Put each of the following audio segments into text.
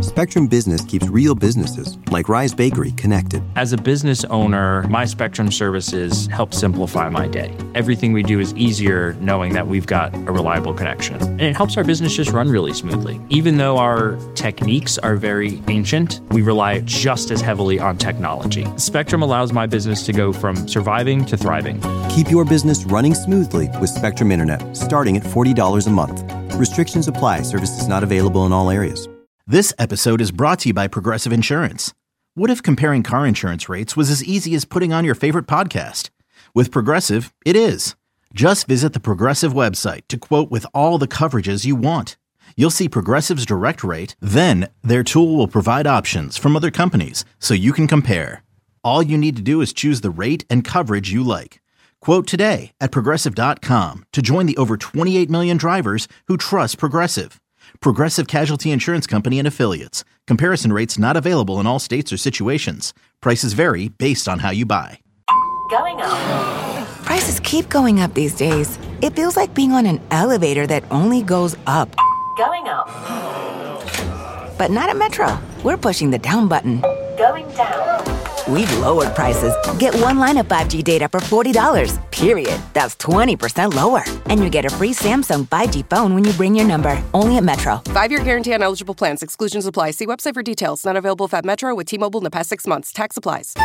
Spectrum Business keeps real businesses, like Rise Bakery, connected. As a business owner, my Spectrum services help simplify my day. Everything we do is easier knowing that we've got a reliable connection. And it helps our business just run really smoothly. Even though our techniques are very ancient, we rely just as heavily on technology. Spectrum allows my business to go from surviving to thriving. Keep your business running smoothly with Spectrum Internet, starting at $40 a month. Restrictions apply. Services not available in all areas. This episode is brought to you by Progressive Insurance. What if comparing car insurance rates was as easy as putting on your favorite podcast? With Progressive, it is. Just visit the Progressive website to quote with all the coverages you want. You'll see Progressive's direct rate, then their tool will provide options from other companies so you can compare. All you need to do is choose the rate and coverage you like. Quote today at Progressive.com to join the over 28 million drivers who trust Progressive. Progressive Casualty Insurance Company and Affiliates. Comparison rates not available in all states or situations. Prices vary based on how you buy. Going up. Prices keep going up these days. It feels like being on an elevator that only goes up. Going up. But not at Metro. We're pushing the down button. Going down. We've lowered prices. Get one line of 5G data for $40, period. That's 20% lower. And you get a free Samsung 5G phone when you bring your number. Only at Metro. 5-year guarantee on eligible plans. Exclusions apply. See website for details. Not available at Metro with T-Mobile in the past 6 months. Tax applies.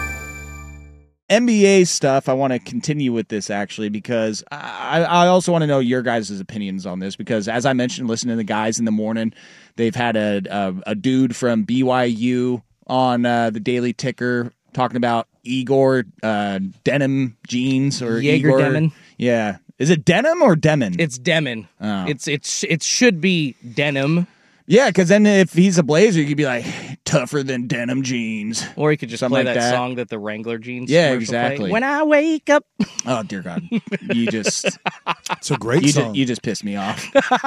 NBA stuff, I want to continue with this, actually, because I also want to know your guys' opinions on this, because as I mentioned, listening to the guys in the morning, they've had a dude from BYU on the Daily Ticker talking about Igor denim jeans, or Jaeger Igor Demon. Yeah, is it denim or Demon? It's Demon. Oh. It should be denim. Yeah, because then if he's a Blazer, you could be like tougher than denim jeans, Or he could just Something play like that that. song that the Wrangler jeans. Yeah, commercial exactly. play. When I wake up. Oh dear God, you just It's a great song. you just pissed me off.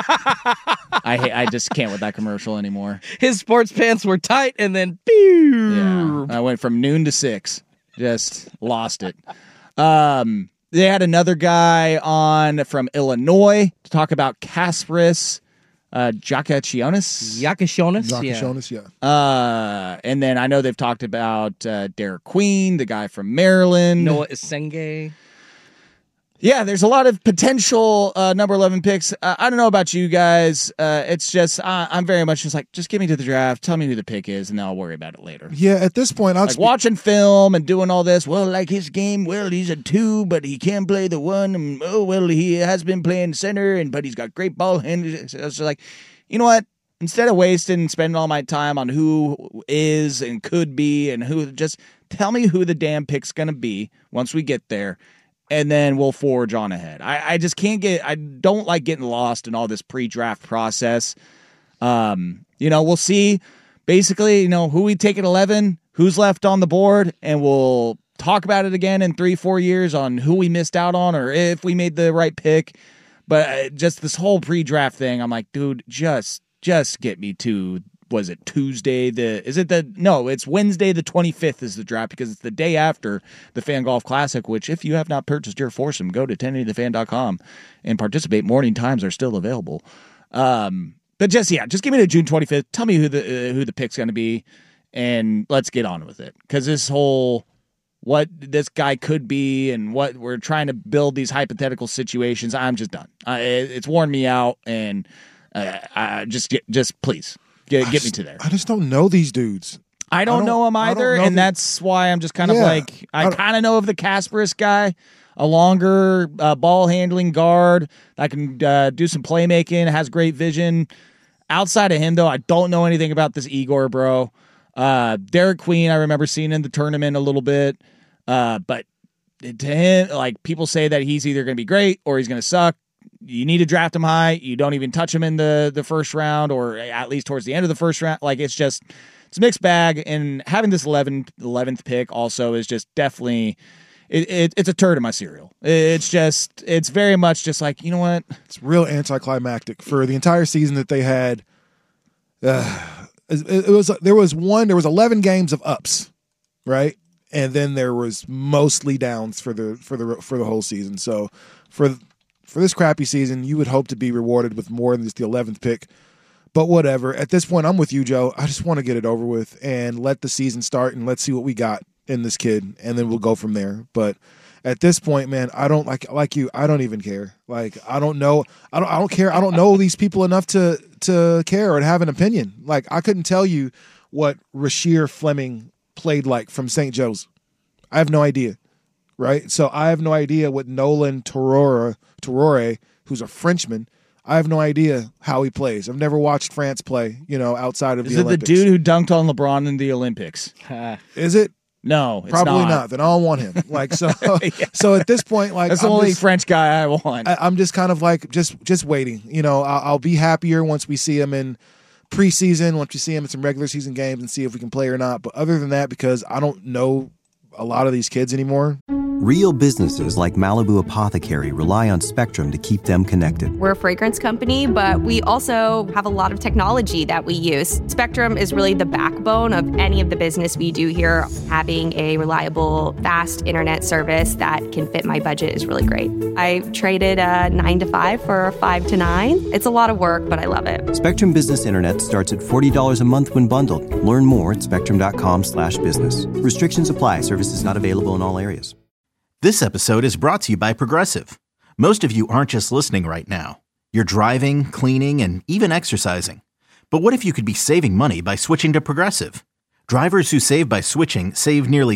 I just can't with that commercial anymore. His sports pants were tight, and then pew. Yeah, I went from noon to 6. Just lost it. They had another guy on from Illinois to talk about Kasparis Jakacionis. Yakashonis, yeah. And then I know they've talked about Derek Queen, the guy from Maryland. Noah Isenge. Yeah, there's a lot of potential number 11 picks. I don't know about you guys. It's just I'm very much just like, just get me to the draft. Tell me who the pick is, and then I'll worry about it later. Yeah, at this point, I'll Like watching film and doing all this. Well, like his game, well, he's a 2, but he can play the 1. And, oh, well, he has been playing center, but he's got great ball handling. So it's like, you know what? Instead of wasting and spending all my time on who is and could be and who, just tell me who the damn pick's going to be once we get there. And then we'll forge on ahead. I just can't I don't like getting lost in all this pre-draft process. We'll see basically, who we take at 11, who's left on the board, and we'll talk about it again in 3-4 years on who we missed out on or if we made the right pick. But just this whole pre-draft thing, I'm like, dude, just get me to, was it Tuesday? It's Wednesday the 25th is the draft, because it's the day after the Fan Golf Classic, which if you have not purchased your foursome, go to 1080thefan.com and participate. Morning times are still available. But just give me to June 25th. Tell me who the pick's going to be, and let's get on with it. Because this whole what this guy could be and what we're trying to build these hypothetical situations, I'm just done. It's worn me out, and just please. Get me to there. I just don't know these dudes. I don't know them either, and that's why I'm just kind of like, I kind of know of the Kasparis guy, a longer ball handling guard that can do some playmaking, has great vision. Outside of him, though, I don't know anything about this Igor, bro. Derek Queen, I remember seeing in the tournament a little bit, but to him, like, people say that he's either going to be great or he's going to suck. You need to draft him high. You don't even touch him in the first round, or at least towards the end of the first round. Like, it's a mixed bag. And having this 11th pick also is just definitely, it's a turd in my cereal. It's very much just like, you know what? It's real anticlimactic for the entire season that they had. There was 11 games of ups, right? And then there was mostly downs for the whole season. So for this crappy season, you would hope to be rewarded with more than just the 11th pick. But whatever. At this point, I'm with you, Joe. I just want to get it over with and let the season start and let's see what we got in this kid, and then we'll go from there. But at this point, man, I don't like you. I don't even care. Like, I don't know. I don't care. I don't know these people enough to care or to have an opinion. Like, I couldn't tell you what Rasheer Fleming played like from St. Joe's. I have no idea. Right? So I have no idea what Nolan Torore, who's a Frenchman, I have no idea how he plays. I've never watched France play, outside of the Olympics. Is it the dude who dunked on LeBron in the Olympics? Is it? No, it's probably not. Then I don't want him. Like, so, so at this point, like, that's the only French guy I want. I'm just kind of like just waiting. I'll be happier once we see him in preseason, once we see him in some regular season games, and see if we can play or not. But other than that, because I don't know a lot of these kids anymore. Real businesses like Malibu Apothecary rely on Spectrum to keep them connected. We're a fragrance company, but we also have a lot of technology that we use. Spectrum is really the backbone of any of the business we do here. Having a reliable, fast internet service that can fit my budget is really great. I traded a 9 to 5 for a 5 to 9. It's a lot of work, but I love it. Spectrum Business Internet starts at $40 a month when bundled. Learn more at spectrum.com/business. Restrictions apply. Services not available in all areas. This episode is brought to you by Progressive. Most of you aren't just listening right now. You're driving, cleaning, and even exercising. But what if you could be saving money by switching to Progressive? Drivers who save by switching save nearly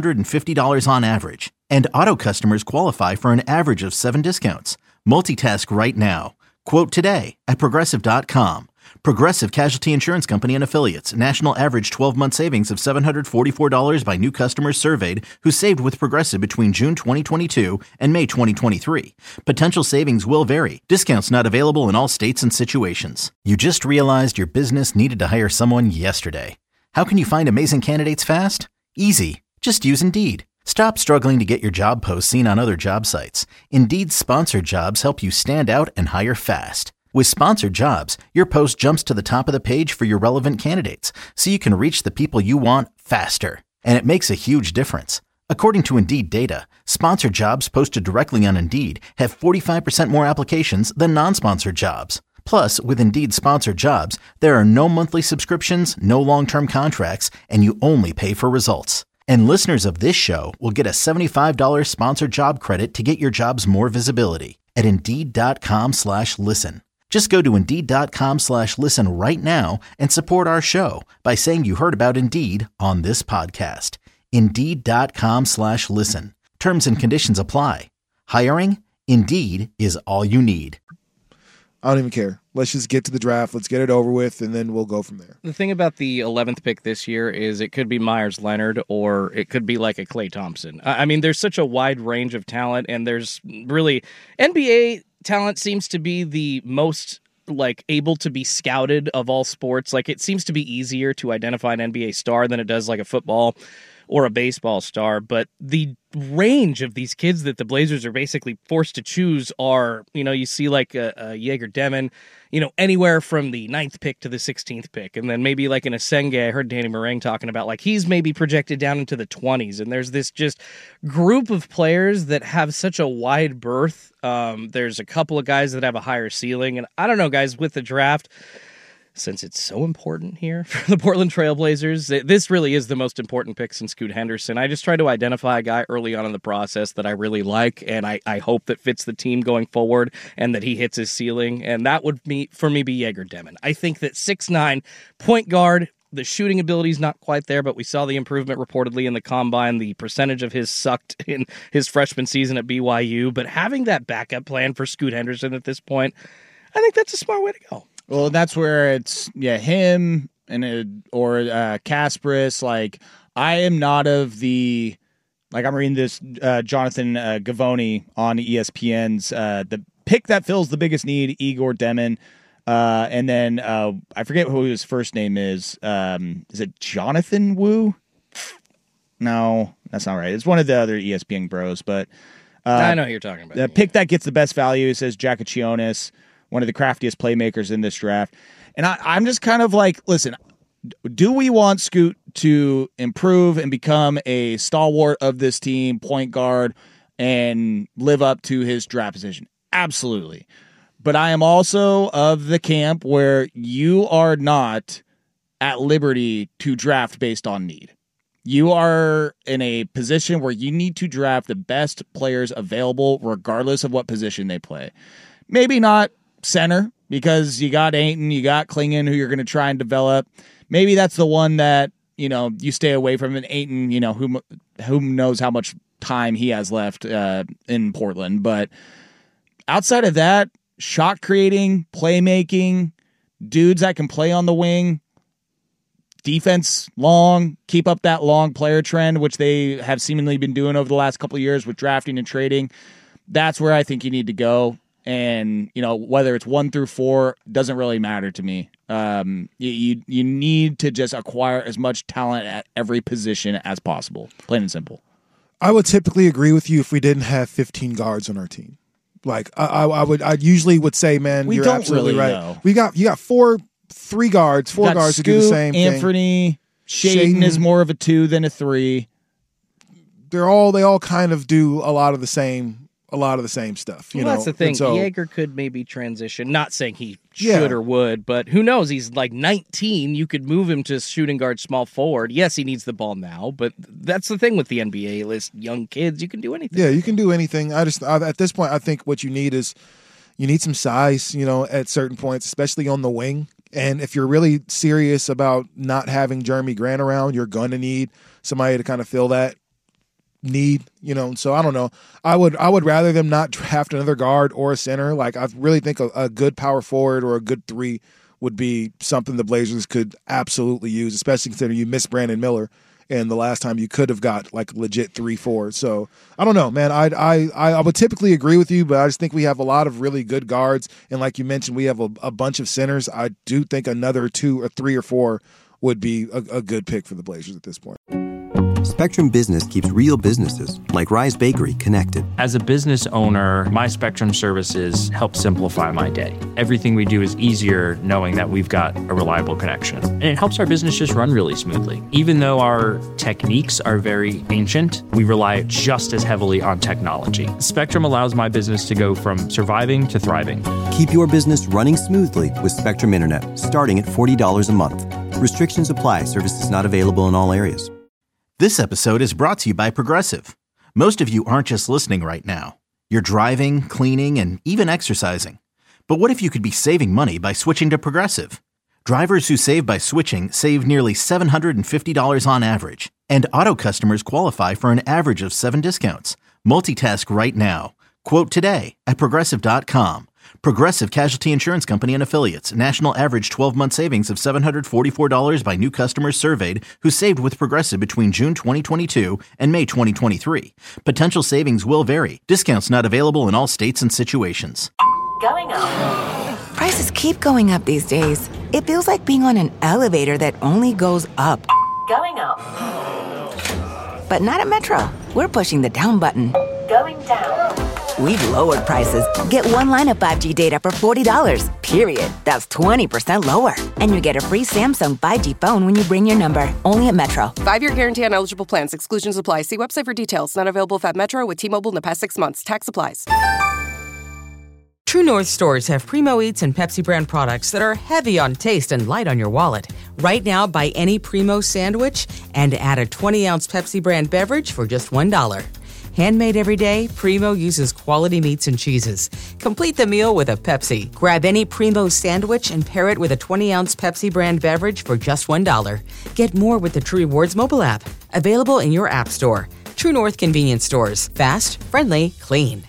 $750 on average. And auto customers qualify for an average of 7 discounts. Multitask right now. Quote today at Progressive.com. Progressive Casualty Insurance Company and Affiliates. National average 12-month savings of $744 by new customers surveyed who saved with Progressive between June 2022 and May 2023. Potential savings will vary. Discounts not available in all states and situations. You just realized your business needed to hire someone yesterday. How can you find amazing candidates fast? Easy. Just use Indeed. Stop struggling to get your job posts seen on other job sites. Indeed's sponsored jobs help you stand out and hire fast. With sponsored jobs, your post jumps to the top of the page for your relevant candidates, so you can reach the people you want faster. And it makes a huge difference. According to Indeed data, sponsored jobs posted directly on Indeed have 45% more applications than non-sponsored jobs. Plus, with Indeed sponsored jobs, there are no monthly subscriptions, no long-term contracts, and you only pay for results. And listeners of this show will get a $75 sponsored job credit to get your jobs more visibility at Indeed.com/listen. Just go to Indeed.com/listen right now and support our show by saying you heard about Indeed on this podcast. Indeed.com/listen. Terms and conditions apply. Hiring? Indeed is all you need. I don't even care. Let's just get to the draft. Let's get it over with, and then we'll go from there. The thing about the 11th pick this year is it could be Myers Leonard or it could be like a Klay Thompson. I mean, there's such a wide range of talent, and there's really NBA talent seems to be the most able to be scouted of all sports. Like, it seems to be easier to identify an NBA star than it does like a football or a baseball star. But the range of these kids that the Blazers are basically forced to choose are, you see like a Jaeger Demon, anywhere from the 9th pick to the 16th pick. And then maybe like an Asenge, I heard Danny Meringue talking about, like, he's maybe projected down into the 20s. And there's this just group of players that have such a wide berth. There's a couple of guys that have a higher ceiling. And I don't know, guys, with the draft, since it's so important here for the Portland Trailblazers, this really is the most important pick since Scoot Henderson. I just try to identify a guy early on in the process that I really like, and I hope that fits the team going forward and that he hits his ceiling, and that would, for me, be Jaeger Demon. I think that 6'9", point guard, the shooting ability is not quite there, but we saw the improvement reportedly in the combine. The percentage of his sucked in his freshman season at BYU, but having that backup plan for Scoot Henderson at this point, I think that's a smart way to go. Well, that's where it's him or Kasparis. Like, I am not of the, like, I'm reading this Jonathan Gavoni on ESPN's the pick that fills the biggest need, Igor Demon, and then I forget who his first name is. Is it Jonathan Wu? No, that's not right. It's one of the other ESPN bros, but I know who you're talking about. The pick that gets the best value says Jakacionis, one of the craftiest playmakers in this draft. And I'm just kind of like, listen, do we want Scoot to improve and become a stalwart of this team, point guard, and live up to his draft position? Absolutely. But I am also of the camp where you are not at liberty to draft based on need. You are in a position where you need to draft the best players available regardless of what position they play. Maybe not center because you got Ayton, you got Klingon who you're going to try and develop. Maybe that's the one that, you stay away from. An Ayton, who knows how much time he has left in Portland. But outside of that, shot creating, playmaking, dudes that can play on the wing, defense long, keep up that long player trend, which they have seemingly been doing over the last couple of years with drafting and trading. That's where I think you need to go. And, whether it's 1 through 4 doesn't really matter to me. You need to just acquire as much talent at every position as possible. Plain and simple. I would typically agree with you if we didn't have 15 guards on our team. Like I usually would say, man, you're absolutely right. Know. You got 4 guards who do the same thing. Anthony, Shaden is more of a 2 than a 3. They all kind of do a lot of the same stuff. That's the thing. Jaeger could maybe transition. Not saying he should or would, but who knows? He's like 19. You could move him to shooting guard, small forward. Yes, he needs the ball now, but that's the thing with the NBA list. Young kids, you can do anything. Yeah, you can do anything. At this point, I think what you need is some size. At certain points, especially on the wing. And if you're really serious about not having Jeremy Grant around, you're going to need somebody to kind of fill that need, so I don't know. I would rather them not draft another guard or a center. Like, I really think a good power forward or a good 3 would be something the Blazers could absolutely use, especially considering you missed Brandon Miller and the last time you could have got like legit 3-4. So I don't know, man. I would typically agree with you, but I just think we have a lot of really good guards, and like you mentioned, we have a bunch of centers. I do think another 2 or 3 or 4 would be a good pick for the Blazers at this point. Spectrum Business keeps real businesses, like Rise Bakery, connected. As a business owner, my Spectrum services help simplify my day. Everything we do is easier knowing that we've got a reliable connection. And it helps our business just run really smoothly. Even though our techniques are very ancient, we rely just as heavily on technology. Spectrum allows my business to go from surviving to thriving. Keep your business running smoothly with Spectrum Internet, starting at $40 a month. Restrictions apply. Services not available in all areas. This episode is brought to you by Progressive. Most of you aren't just listening right now. You're driving, cleaning, and even exercising. But what if you could be saving money by switching to Progressive? Drivers who save by switching save nearly $750 on average. And auto customers qualify for an average of 7 discounts. Multitask right now. Quote today at Progressive.com. Progressive Casualty Insurance Company and Affiliates. National average 12-month savings of $744 by new customers surveyed who saved with Progressive between June 2022 and May 2023. Potential savings will vary. Discounts not available in all states and situations. Going up. Prices keep going up these days. It feels like being on an elevator that only goes up. Going up. But not at Metro. We're pushing the down button. Going down. We've lowered prices. Get one line of 5G data for $40, period. That's 20% lower. And you get a free Samsung 5G phone when you bring your number. Only at Metro. 5-year guarantee on eligible plans. Exclusions apply. See website for details. Not available if at Metro with T-Mobile in the past 6 months. Tax applies. True North stores have Primo Eats and Pepsi brand products that are heavy on taste and light on your wallet. Right now, buy any Primo sandwich and add a 20-ounce Pepsi brand beverage for just $1. Handmade every day, Primo uses quality meats and cheeses. Complete the meal with a Pepsi. Grab any Primo sandwich and pair it with a 20-ounce Pepsi brand beverage for just $1. Get more with the True Rewards mobile app. Available in your app store. True North convenience stores. Fast, friendly, clean.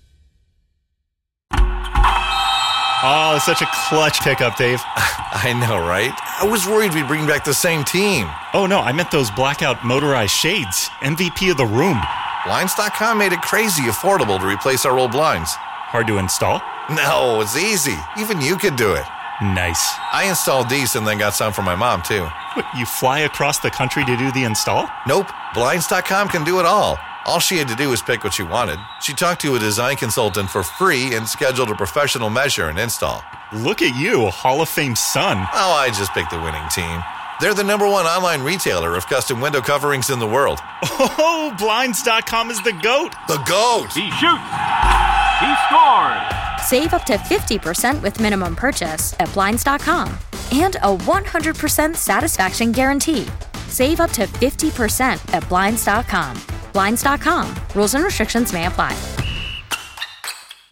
Oh, it's such a clutch pickup, Dave. I know, right? I was worried we'd bring back the same team. Oh, no, I meant those blackout motorized shades. MVP of the room. Blinds.com made it crazy affordable to replace our old blinds. Hard to install? No, it's easy. Even you could do it. Nice. I installed these and then got some for my mom, too. What, you fly across the country to do the install? Nope. Blinds.com can do it all. All she had to do was pick what she wanted. She talked to a design consultant for free and scheduled a professional measure and install. Look at you, a Hall of Fame son. Oh, I just picked the winning team. They're the #1 online retailer of custom window coverings in the world. Oh, Blinds.com is the GOAT. The GOAT! He shoots. He scores. Save up to 50% with minimum purchase at Blinds.com. And a 100% satisfaction guarantee. Save up to 50% at Blinds.com. Blinds.com. Rules and restrictions may apply.